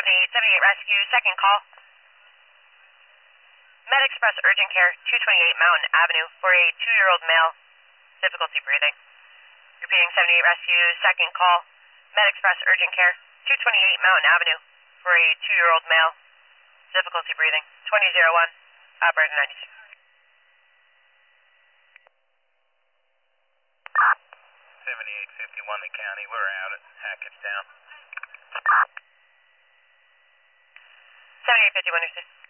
7878 Rescue, second call. Med Express Urgent Care, 228 Mountain Avenue for a 2-year-old male, difficulty breathing. Repeating 78 Rescue, second call. Med Express Urgent Care, 228 Mountain Avenue for a 2-year-old male, difficulty breathing. 2001, operator 96. 7851 the county, we're out at Hackettstown. 7851, understood.